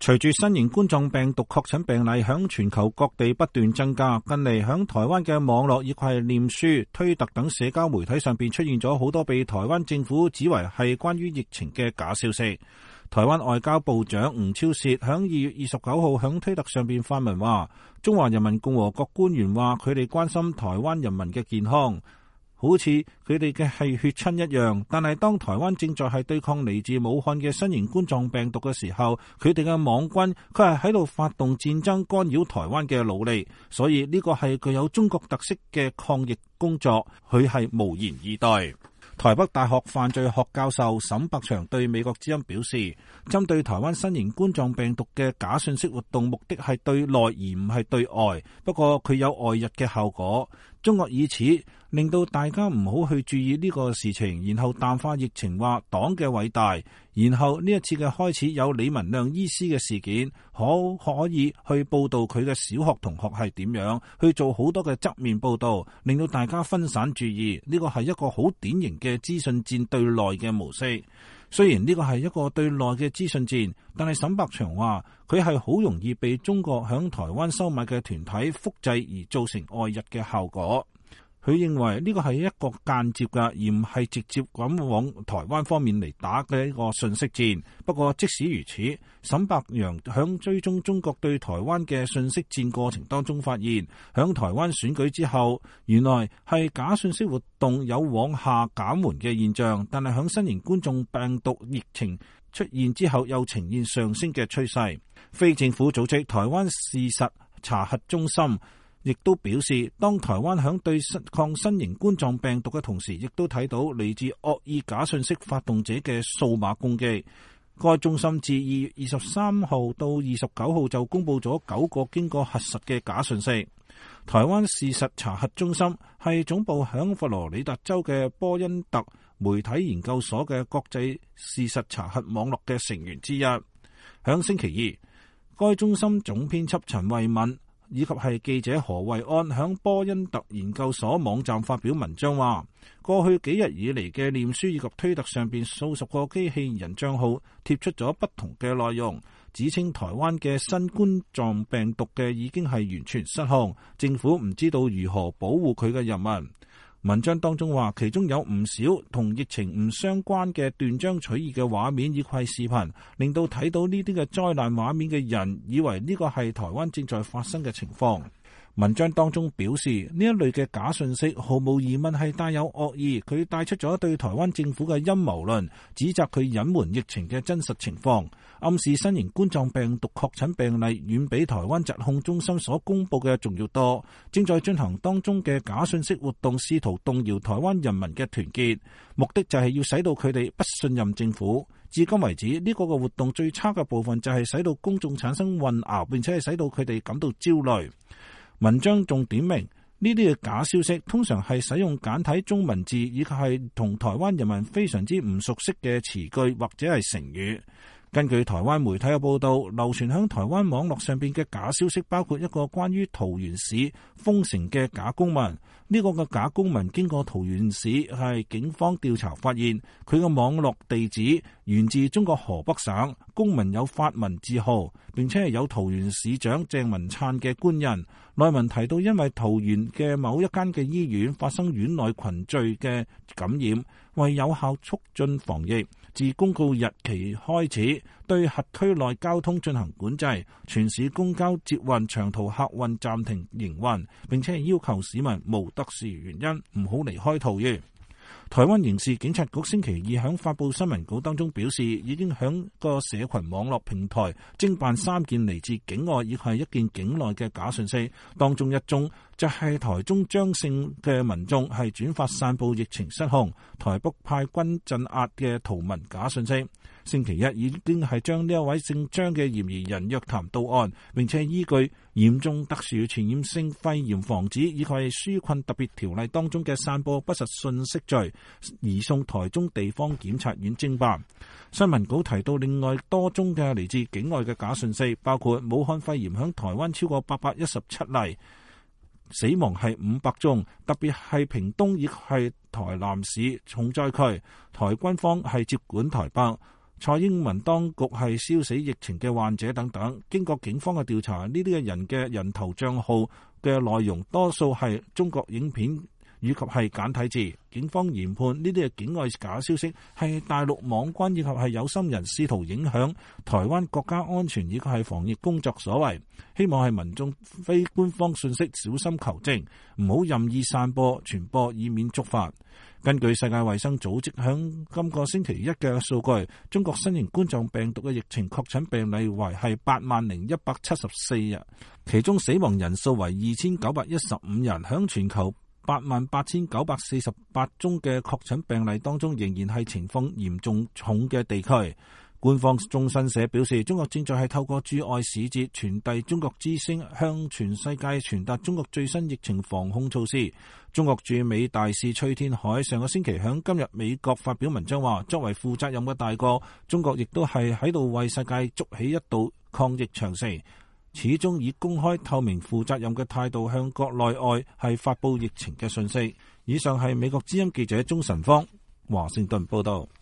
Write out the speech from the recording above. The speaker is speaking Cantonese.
隨住新型冠狀病毒確診病例響全球各地不斷增加，近嚟響台灣嘅網絡以及係臉書、推特等社交媒體上邊出現咗好多被台灣政府指為係關於疫情嘅假消息。台灣外交部長吳釗燮響2月29號響推特上邊發文話，中華人民共和國官員話佢哋關心台灣人民嘅健康，好似佢哋嘅係血親一樣，但係當台灣正在係對抗嚟自武漢嘅新型冠狀病毒嘅時候，佢哋嘅網軍佢係喺度發動戰爭干擾台灣嘅努力，所以呢個係具有中國特色嘅抗疫工作，佢係無言以對。台北大學犯罪學教授沈百祥對美國之音表示，針對台灣新型冠狀病毒嘅假訊息活動，目的係對內而唔係對外，不過佢有外溢嘅效果。中國以此令到大家唔好去注意呢個事情，然後淡化疫情，話黨嘅偉大，然後呢一次嘅開始有李文亮醫師嘅事件，可以去報道佢嘅小學同學係點樣，去做好多嘅側面報道，令到大家分散注意。呢個係一個好典型嘅資訊戰對內嘅模式。雖然呢個係一個對內嘅資訊戰，但係沈百祥話佢係好容易被中國響台灣收買嘅團體複製而造成外溢嘅效果。佢認為呢個係一個間接嘅，而唔係直接咁往台灣方面嚟打嘅一個信息戰。不過即使如此，沈百祥響追蹤中國對台灣嘅信息戰過程當中發現，響台灣選舉之後，原來係假信息活動有往下減緩嘅現象，但係響新型冠狀病毒疫情出現之後，又呈現上升嘅趨勢。非政府組織台灣事實查核中心亦都表示，當台灣響對抗新型冠狀病毒嘅同時，亦都睇到嚟自惡意假信息發動者嘅數碼攻擊。該中心自2月23號到29號就公布咗9個經過核實嘅假信息。台灣事實查核中心係總部響佛羅里達州嘅波恩特媒體研究所嘅國際事實查核網絡嘅成員之一。響星期二，該中心總編輯陳慧敏以及係記者何惠安響波恩特研究所網站發表文章話，過去幾日以嚟嘅臉書以及推特上邊數十個機器人賬號貼出咗不同嘅內容，指稱台灣嘅新冠狀病毒嘅已經係完全失控，政府唔知道如何保護佢嘅人民。文章當中話，其中有唔少同疫情唔相關嘅斷章取義嘅畫面以及視頻，令到睇到呢啲嘅災難畫面嘅人以為呢個係台灣正在發生嘅情況。文章當中表示，呢一類嘅假信息毫無疑問係帶有惡意，佢帶出咗對台灣政府嘅陰謀論，指責佢隱瞞疫情嘅真實情況，暗示新型冠狀病毒確診病例遠比台灣疾控中心所公布嘅仲要多。正在進行當中嘅假信息活動，試圖動搖台灣人民嘅團結，目的就係要使到佢哋不信任政府。至今為止，呢個嘅活動最差嘅部分就係使到公眾產生混淆，並且係使到佢哋感到焦慮。文章仲點明，呢啲嘅假消息通常係使用簡體中文字，以及係同台灣人民非常之唔熟悉嘅詞句或者係成語。根據台灣媒體嘅報道，流傳響台灣網絡上邊嘅假消息包括一個關於桃園市封城嘅假公文。呢個嘅假公文經過桃園市係警方調查發現，佢嘅網絡地址源自中國河北省，公文有法文字號，並且係有桃園市長鄭文燦嘅官印。內文提到，因為桃園嘅某一間嘅醫院發生院內群聚嘅感染，為有效促進防疫，自公告日期開始，對轄區內交通進行管制，全市公交捷運長途客運暫停營運，並且係要求市民無特殊原因唔好離開桃園。台灣刑事警察局星期二響發布新聞稿當中表示，已經響個社群網絡平台偵辦3件嚟自境外，亦係1件境內嘅假訊息，當中1宗就係台中張姓嘅民眾係轉發散布疫情失控，台北派軍鎮壓嘅圖文假訊息。星期一已經係將呢一位姓張嘅嫌疑人約談到案，並且依據嚴重特殊傳染性肺炎防止以及紓困特別條例當中嘅散播不實信息罪，移送台中地方檢察院偵辦。新聞稿提到另外多宗嘅嚟自境外嘅假訊息，包括武漢肺炎響台灣超過817例，死亡係500宗，特別係屏東亦係台南市重災區，台軍方係接管台北。 蔡英文當局係燒死疫情嘅患者等等。經過警方嘅調查，呢啲嘅人嘅人頭帳號嘅內容多數係中國影片以及係簡體字。警方研判呢啲嘅境外假消息係大陸網軍以及係有心人試圖影響台灣國家安全以及係防疫工作所為，希望係民眾非官方信息小心求證，唔好任意散播傳播，以免觸發。根據世界衛生組織響今個星期一嘅數據，中國新型冠狀病毒嘅疫情確診病例為係80174人，其中死亡人數為2915人。響全球88948宗嘅確診病例當中，仍然係情況嚴重重嘅地區。官方中新社表示，中國正在係透過駐外使節傳遞中國之聲，向全世界傳達中國最新疫情防控措施。中國駐美大使崔天凱上個星期響今日美國發表文章話，作為負責任嘅大國，中國亦都係喺度為世界築起一道抗疫長城，始終以公開透明負責任嘅態度向國內外係發佈疫情嘅信息。以上係美國之音記者鍾晨芳華盛頓報道。